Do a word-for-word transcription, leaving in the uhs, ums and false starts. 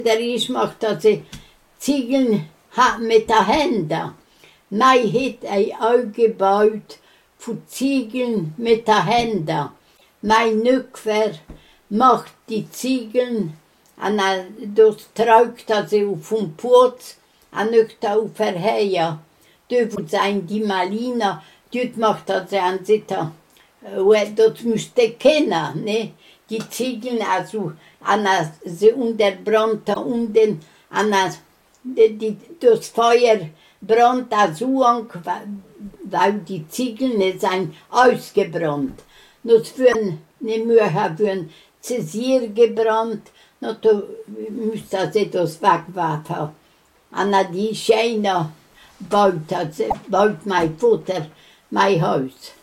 Der ist macht, dass sie Ziegeln hat mit den Händen. Mai hat ein auch gebaut von Ziegeln mit den Händen. Mein Nückwer macht die Ziegeln und das tragt er sie vom Putz und nicht auf der Heia. Dort sein die Malina, dort macht er sie an Sitter. Das müsst ihr kennen, ne? Die Ziegeln, also, an sie unterbrannte unten, an die, das Feuer brannt so an, weil die Ziegeln sind ausgebrannt. Das für nicht mehr für Zesier gebrannt, no, da müsste sie das wegwerfen. Und die Scheine baut, baut mein Vater mein Haus.